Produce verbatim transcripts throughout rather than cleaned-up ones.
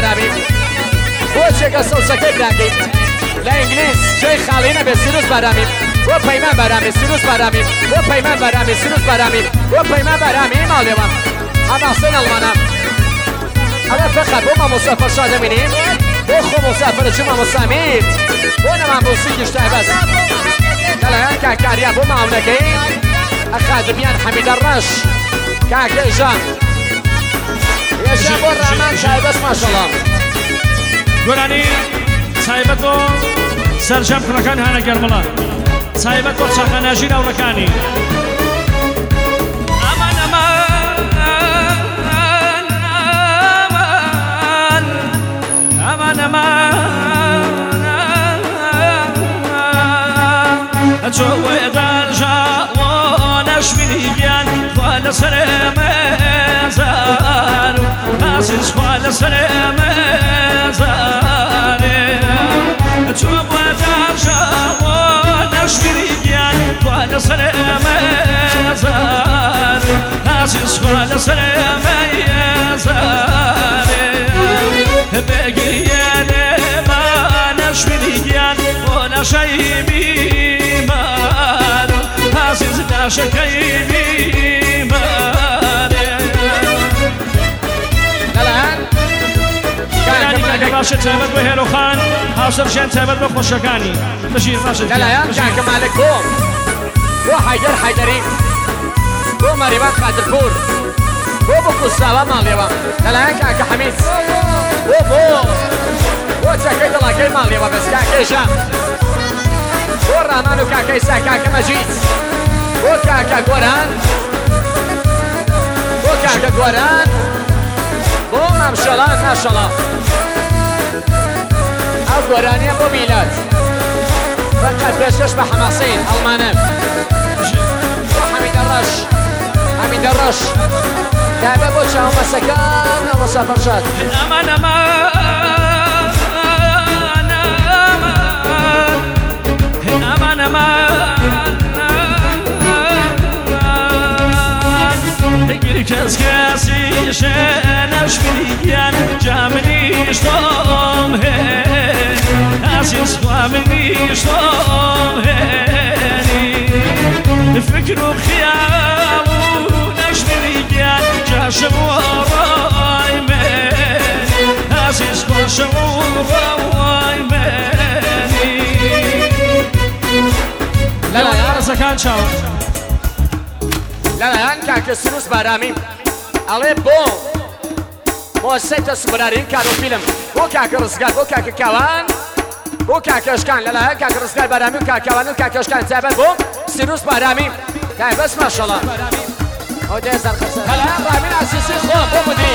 بەرامی بۆ چێکە سەوسەکەی براکەی لە ئینگلیز جێی خاڵینە بێ سیروس بەرامی بۆ پەیمان بەرامی سیروس بەرامی بۆ پەیمان بەرامی سیروس بەرامی بۆ پەیمان بەرامی ماڵێوە ئەمە حسێن ئەڵمانە ئەمە فەقەت بۆ مامۆستا فەرشا دەبینیم بۆ خۆ مۆسافرە چ مامۆستا میر بۆ نەمامۆسیکیش تایبەت لەلایەن کاکاریا بۆ ماونەکەی ئەخادمیان حەمیدە ڕەش کاکە ژان ێژە بۆ ڕامان تایبەت ماشەڵڵا گۆرانی تایبەت بۆ سەرجەم کوڕەکان هانە گەرمڵە تایبەت بۆ چاقەناژی راوڕەکانی ئەمان ئەمان ئەمان ئەمان ئەچۆ وێدانژا وۆ نەشمیلیان خوا لەسەر مێزان ئازیز خوا لەسەر مێزانێ ئەچۆ وێدانژا وۆ نەشمیلیان خوا لەسەر مێزان ئازیز خوا لەسەر مێزانێ بێگریێنێ ما نەشمیلیان بۆ نەشەی بیمان ئازیز ناشەکەی بیمانێ باشە تایبەت بۆ هێرۆخان هاوسەرژیان تایبەت بۆ خۆشەکانی بژیر باشە لەلایەن کاکە مالک بۆم بۆ حەیدەر حەیدەری بۆ مەریوان قادرپور بۆ بۆ کوساوە ماڵێوە لەلایەن کاکە حەمید بۆ بۆ بۆ چەکەی دڵەکەی ماڵێوە بەس کاکێژە بۆ ڕامان و کاکەی سا کاکە مەجید بۆ کاکە گۆران بۆ کاکە گۆران بۆ مامشەڵان ماشەڵڵا ئەو گۆرانیە بۆ میلاد فەقەت پێشکەش بە حەماسین ئەڵمانە بۆ حەمیدە ڕەش حەمیدە ڕەش تایبەت بۆ چاومەسەکان مامۆستا فەرشاد ئەمان ئەمان ئەمان ئەمان گیر کەس کەسیشە نەشمیلیان جا منیش تۆم هێنی ئازیز خوا منیش تۆم هێنی فکر و خیال و نەشمیلیان جاشە بۆ ڕای مێنی ئازیز خۆشە و ڕای مێنی لەلایەن ڕزەکان چاو لەلایەن کاکە سروس بارامی ئەڵێ بۆ بۆ سەیتە سوبرارین کارۆفیلم بۆ کاکە ڕزگار بۆ کاکە کاوان بۆ کاکەشکان لەلایەن کاکە ڕزگار بارامی و کاکەوان و کاکەشکان تایبەت بۆ سروس بارامی تایبەت ماشەڵڵا ئەو دێزار خەسەر لەلایەن ڕامین ئاسیسی خۆ بۆ مدیر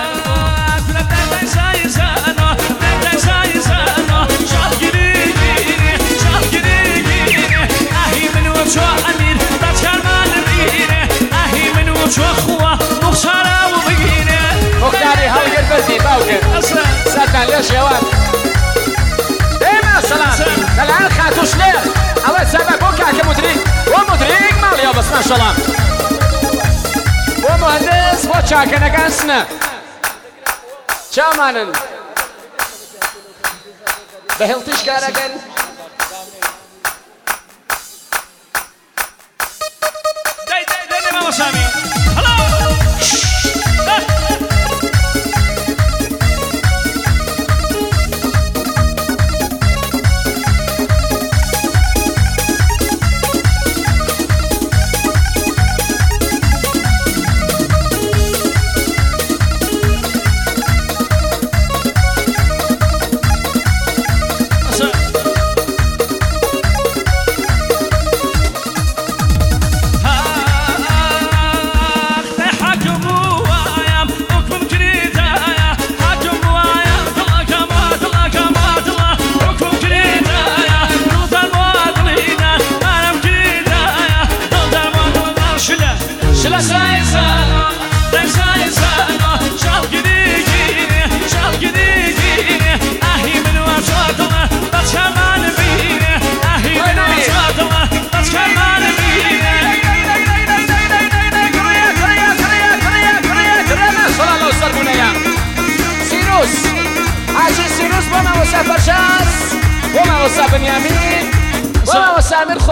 مختاری هەڵگر بردی باوکر سەردان لێ شێوان ئێمە سەلام لەلایەن خاتوش لێر ئەوە سەبە بۆ کاکە مدریک بۆ مدریک ماڵیەوە بەس ماشەڵڵا بۆ مهندس بۆ چاکەنەکان سنە چامانن بە هێڵتیش کارەکەن دەی دەی دەی مامۆ سامی هەڵۆ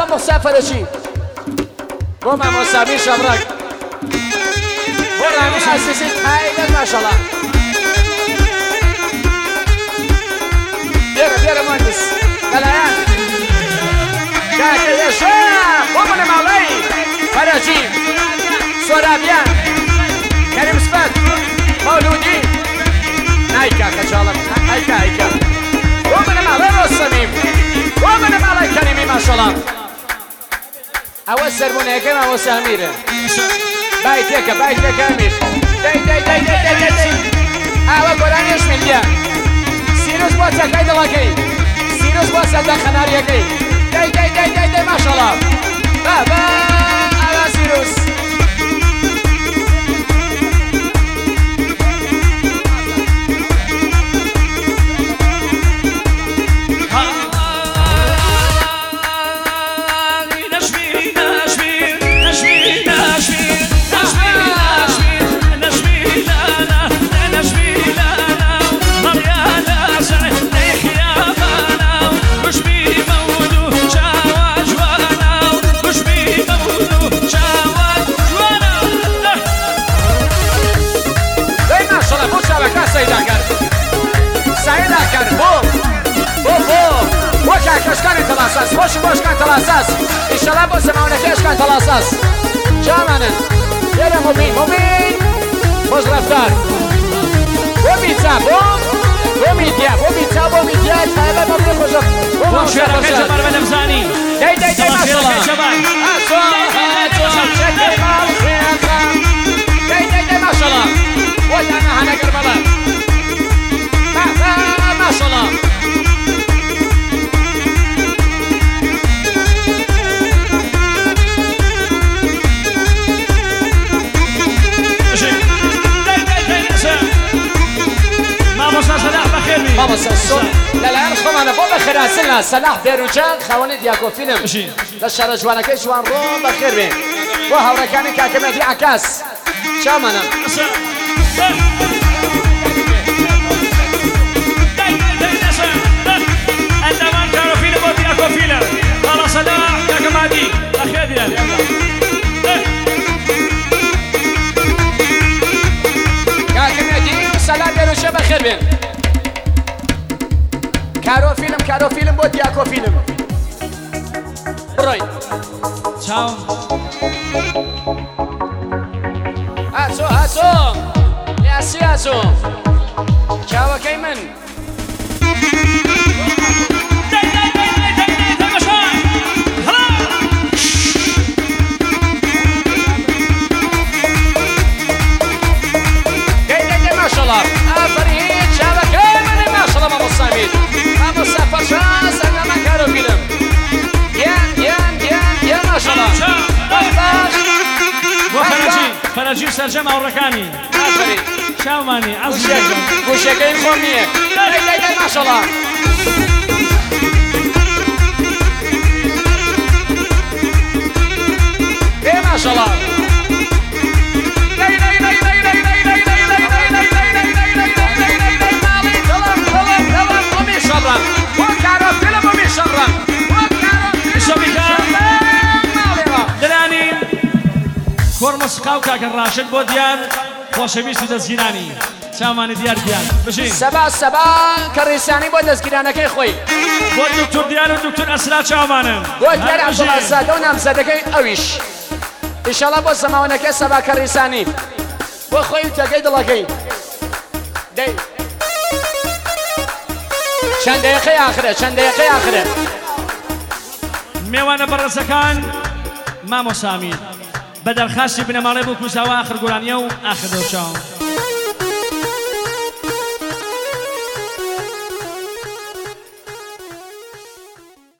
مسافرشی بۆ مامۆسامی شەبڕەک بۆ ڕامین ئاسیسی تایبەت ماشەڵڵا بێرە بێرە مهندس لەلایەن کاکە لێشە بۆ بنەماڵەی فەرەجی سۆرابیان کەریم سپەت مەولودی نایکا کەچاڵم ئایکا ئایکا بۆ بنەماڵەی ڕۆستەمیم بۆ بنەماڵەی کەریمی ماشەڵڵا ئەوە سەربوونەکەم ئەوە سامیرە بای تێکە بای تێکە ئەمیر دەی دەی دەی دەی دەی دەی دەی ئاوە گۆرانیش میلیە سیروس بۆ چەکەی دڵەکەی سیروس بۆ سەردە خەناریەکەی دەی دەی دەی دەی دەی ماشەڵڵا با با ئاوا سیروس كاشكان تلاساس خوش باشكان تلاساس ان شاء الله بو سماونه كاشكان تلاساس جامانا يلا مبين مبين خوش رفتار بو بيتزا بو بو ميديا بو بيتزا بو ميديا هذا مبين خوش بو شوارع كيش مرمى نفزاني داي داي داي ما شاء الله هاتوا هاتوا شكل داي داي داي ما شاء الله وتانا هنا كربلاء ما ما شاء الله بابا سلسون لالان خوانا بابا خراسلنا سلاح بیروجان خوانی دیاکو فیلم لشهر جوانکی جوان رو بخیر بین و هورکانی کاکمدی عکاس شامانا عندما كانوا فيلم ودياكو فيلم على صلاح كاكمدي بخير بين کاکمدی سلاح بیروجان بخیر بین كارو فيلم كارو فيلم بود ياكو فيلم روي تشاو هاتو هاتو يا سياسو تشاو كيمن ما شاء الله افريد تشاو كيمن ما شاء الله ما مصاميد ما مسافر شاس انا ما كانوا فيلم يان يان يان يان ما شاء الله وفرجي فرجي سرجمة وركاني افريد شاوماني عزيزي وشكين خومية داي داي داي ما شاء الله ايه ما شاء الله داي داي داي داي داي داي داي داي داي داي داي داي داي داي داي مالي طلب طلب طلب ومي شرم وكارو فيلم ومي شرم وكارو الشبكة دلاني كورمس قاوكا كراشد بو ديار خوشويست دزگیرانی شامانی دیار دیار بشین سبا سبا كريساني بو دزگیرانەکەی خۆی بۆ دکتۆر دیار و دکتۆر ئەسرا چاومانم بۆ دیار عەبدوڵازادە و نامزەدەکەی ئەویش ئینشاڵڵا بۆ زەماوەندەکەی سەبا کەڕیسانی بۆ خۆی و تەگەی دڵەکەی دەی چەند دەیەقەی ئاخرە چەند دەیەقەی ئاخرە میوانە بەڕێزەکان مامۆسامی بە دەرخاستی بنەماڵێ بۆ کوزاوە ئاخر گۆرانیە و ئاخر دەوچاو